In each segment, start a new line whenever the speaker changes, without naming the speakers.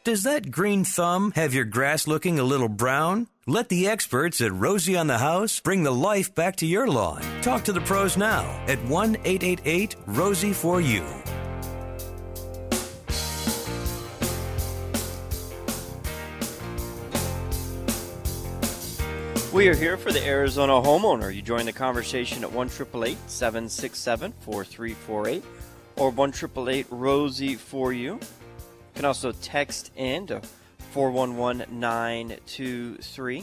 Does that green thumb have your grass looking a little brown? Let the experts at Rosie on the House bring the life back to your lawn. Talk to the pros now at 1-888-ROSIE-4U.
We are here for the Arizona homeowner. You join the conversation at 1-888-767-4348 or 1-888-ROSIE-4U. You can also text in to 411-923.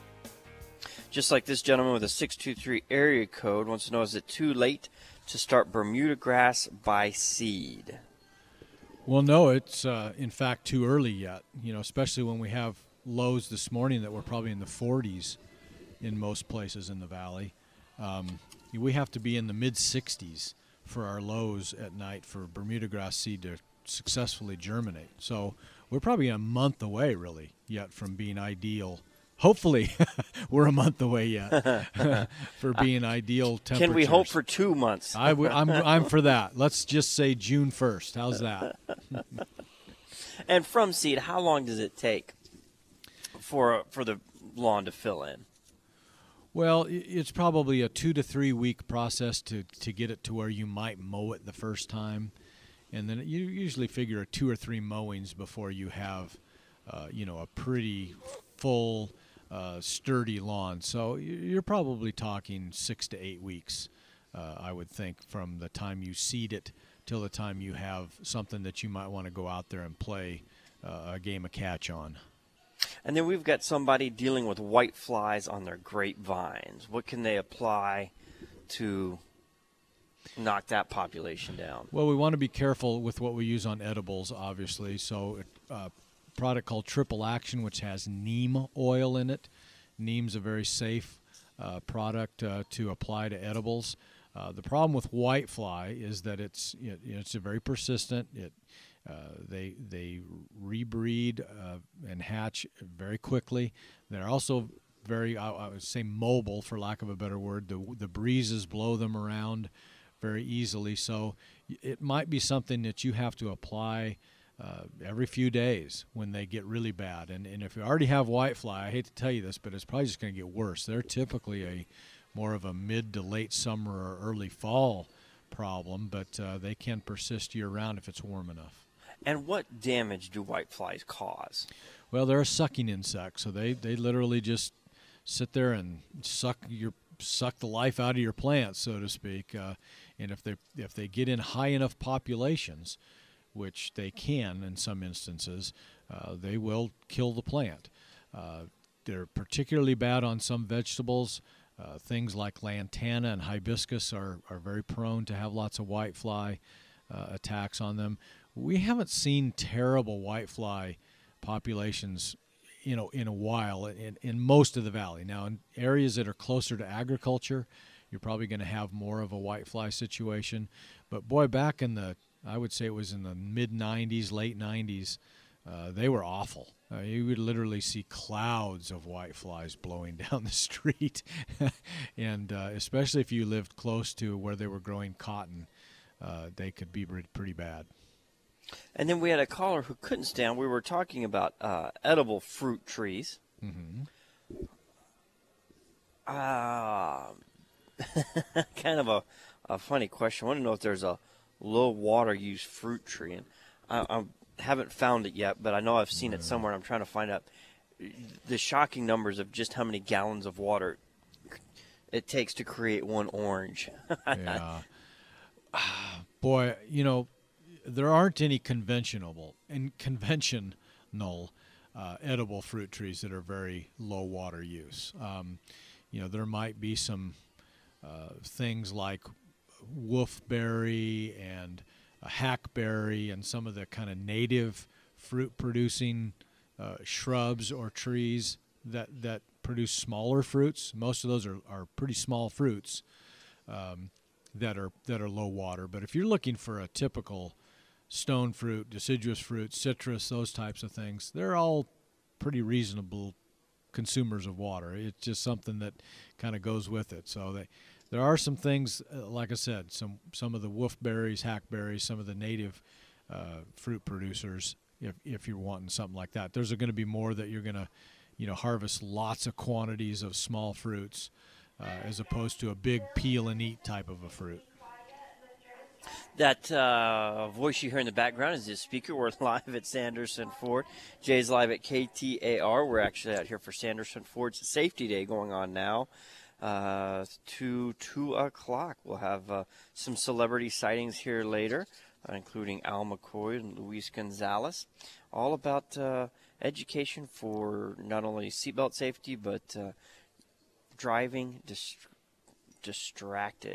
Just like this gentleman with a 623 area code wants to know, is it too late to start Bermuda grass by seed?
Well, no, it's in fact too early yet, especially when we have lows this morning that were probably in the 40s in most places in the valley. We have to be in the mid-60s for our lows at night for Bermuda grass seed to successfully germinate. So we're probably a month away, really, yet from being ideal. Hopefully, we're a month away yet for being ideal temperatures.
Can we hope for 2 months?
I'm for that. Let's just say June 1st. How's that?
And from seed, how long does it take for the lawn to fill in?
Well, it's probably a 2 to 3 week process to get it to where you might mow it the first time. And then you usually figure 2 or 3 mowings before you have, a pretty full, sturdy lawn. So you're probably talking 6 to 8 weeks, I would think, from the time you seed it till the time you have something that you might want to go out there and play a game of catch on.
And then we've got somebody dealing with white flies on their grapevines. What can they apply to knock that population down?
Well, we want to be careful with what we use on edibles, obviously. So a product called Triple Action, which has neem oil in it. Neem's a very safe product to apply to edibles. The problem with whitefly is that it's a very persistent. They rebreed and hatch very quickly. They're also very, I would say, mobile, for lack of a better word. The breezes blow them around very easily. So it might be something that you have to apply every few days when they get really bad. And if you already have whitefly, I hate to tell you this, but it's probably just going to get worse. They're typically more of a mid to late summer or early fall problem, but they can persist year-round if it's warm enough.
And what damage do whiteflies cause?
Well, they're a sucking insect, so they literally just sit there and suck the life out of your plants, so to speak. And if they get in high enough populations, which they can in some instances, they will kill the plant. They're particularly bad on some vegetables. Things like lantana and hibiscus are very prone to have lots of whitefly attacks on them. We haven't seen terrible whitefly populations, in a while in most of the valley. Now, in areas that are closer to agriculture, you're probably going to have more of a whitefly situation. But boy, back I would say it was in the mid-'90s, late '90s, they were awful. You would literally see clouds of whiteflies blowing down the street, and especially if you lived close to where they were growing cotton, they could be pretty bad.
And then we had a caller who couldn't stand. We were talking about edible fruit trees.
Mm-hmm.
Kind of a funny question. I want to know if there's a low water use fruit tree. And I haven't found it yet, but I know I've seen it somewhere. And I'm trying to find out the shocking numbers of just how many gallons of water it takes to create one orange.
Yeah. Boy, there aren't any conventional edible fruit trees that are very low water use. There might be some things like wolfberry and hackberry and some of the kind of native fruit-producing shrubs or trees that produce smaller fruits. Most of those are pretty small fruits that are low water. But if you're looking for a typical stone fruit, deciduous fruit, citrus, those types of things, they're all pretty reasonable consumers of water. It's just something that kind of goes with it. So there are some things, like I said, some of the wolfberries, hackberries, some of the native fruit producers, if you're wanting something like that. There's going to be more that you're going to, harvest lots of quantities of small fruits as opposed to a big peel and eat type of a fruit.
That voice you hear in the background is the speaker. We're live at Sanderson Ford. Jay's live at KTAR. We're actually out here for Sanderson Ford's Safety Day going on now. To 2 o'clock. We'll have some celebrity sightings here later, including Al McCoy and Luis Gonzalez. All about education for not only seatbelt safety, but driving distracted.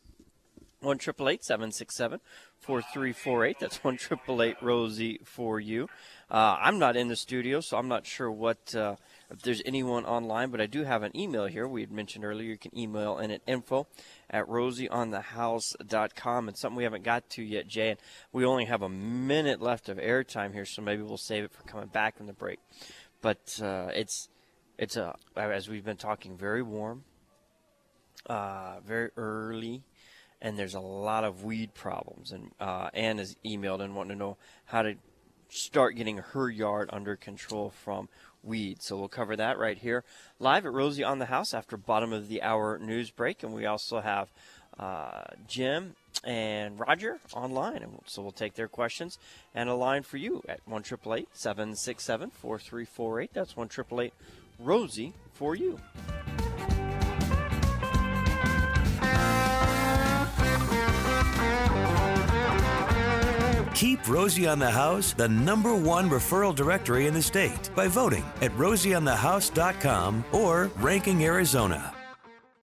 1-888-767-4348. That's 1-888-ROSIE for you. I'm not in the studio, so I'm not sure what if there's anyone online, but I do have an email here. We had mentioned earlier you can email in at info@rosieonthehouse.com. And something we haven't got to yet, Jay, and we only have a minute left of airtime here, so maybe we'll save it for coming back from the break. But it's as we've been talking, very warm, very early. And there's a lot of weed problems. And Ann has emailed and wanting to know how to start getting her yard under control from weeds. So we'll cover that right here live at Rosie on the House after bottom of the hour news break. And we also have Jim and Roger online. And so we'll take their questions and a line for you at 1-888-767-4348. That's 1-888-ROSIE for you.
Keep Rosie on the House the #1 referral directory in the state by voting at rosieonthehouse.com or Ranking Arizona.